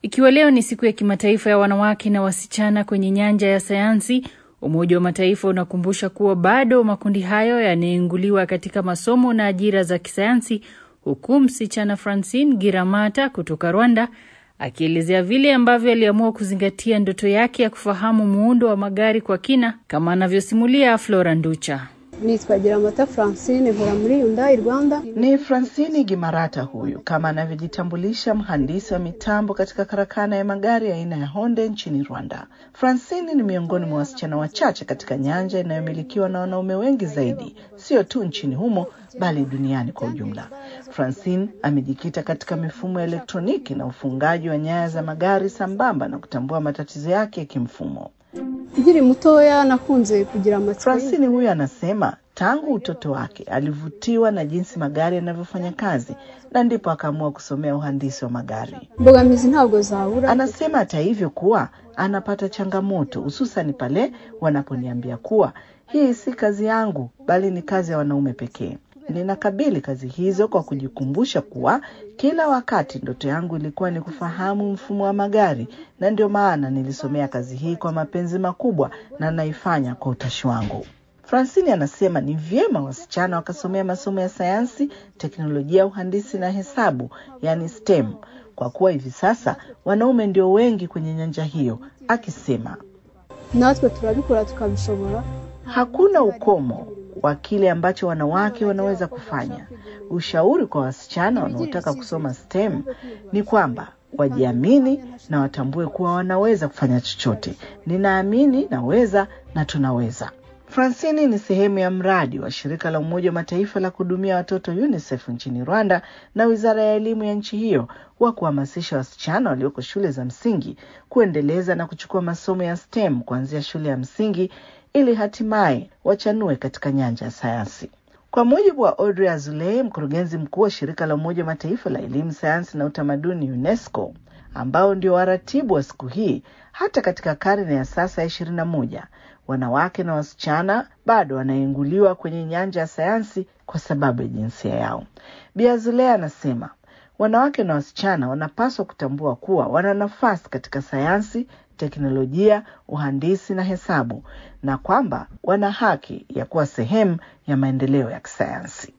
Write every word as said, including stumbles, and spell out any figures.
Ikiwa leo ni siku ya kimataifa ya wanawake na wasichana kwenye nyanja ya sayansi, Umoja wa Mataifa unakumbusha kuwa bado makundi hayo yanainguliwa katika masomo na ajira za kisayansi, huku msichana Francine Giramata kutoka Rwanda akielezea vile ambavyo aliamua kuzingatia ndoto yake ya kufahamu muundo wa magari kwa kina, kama anavyosimulia Flora Nducha. Nitwa Giramata Francine, nkora muri Hyundai Rwanda. Ni Francine Gimarata huyu, kama anavyojitambulisha, mhandisi wa mitambo katika karakana ya magari aina ya Honda nchini Rwanda. Francine ni miongoni mwa wasichana wachache katika nyanja inayomilikiwa na wanaume wengi zaidi, sio tu nchini humo bali duniani kwa ujumla. Francine amejikita katika mifumo ya elektroniki na ufungaji wa nyaya za magari sambamba na kutambua matatizo yake ya kimfumo. Ngiri mutoya nakunze kugira amatsiko. Francine huyu anasema tangu utoto wake alivutiwa na jinsi magari yanavyofanya kazi, na ndipo akaamua kusomea uhandisi wa magari. Mbogamizi ntabwo zabura. Anasema hata hivyo kuwa anapata changamoto, hususan pale wanaponiambia kuwa hii si kazi yangu bali ni kazi ya wanaume pekee. Ninakabili kazi hizo kwa kujikumbusha kuwa kila wakati ndoto yangu ilikuwa ni kufahamu mfumo wa magari, na ndio maana nilisomea kazi hii kwa mapenzi makubwa na naifanya kwa utashi wangu. Francine anasema ni vyema wasichana wakasomea masomo ya sayansi, teknolojia, uhandisi na hesabu, yani STEM, kwa kuwa hivi sasa wanaume ndio wengi kwenye nyanja hiyo, akisema natwe turabikora tukabishobora. Hakuna ukomo wa kile ambacho wanawake wanaweza kufanya. Ushauri kwa wasichana wanaotaka kusoma STEM ni kwamba wajiamini na watambue kuwa wanaweza kufanya chochote. Ninaamini naweza na tunaweza. Francine ni sehemu ya mradi wa shirika la Umoja wa Mataifa la kuhudumia watoto UNICEF nchini Rwanda na Wizara ya Elimu ya nchi hiyo wa kuhamasisha wasichana walioko shule za msingi kuendeleza na kuchukua masomo ya STEM kuanzia shule ya msingi ili hatimaye wachanue katika nyanja ya sayansi. Kwa mujibu wa Audrey Azoulay, mkurugenzi mkuu wa shirika la Umoja wa Mataifa la elimu, sayansi na utamaduni UNESCO, ambao ndio waratibu wa siku hii, hata katika karne ya sasa ya ishirini na moja, wanawake na wasichana bado wanainguliwa kwenye nyanja ya sayansi kwa sababu ya jinsia yao. Bi Azoulay anasema wanawake na wasichana wanapaswa kutambua kuwa wana nafasi katika sayansi, teknolojia, uhandisi na hesabu, na kwamba wana haki ya kuwa sehemu ya maendeleo ya kisayansi.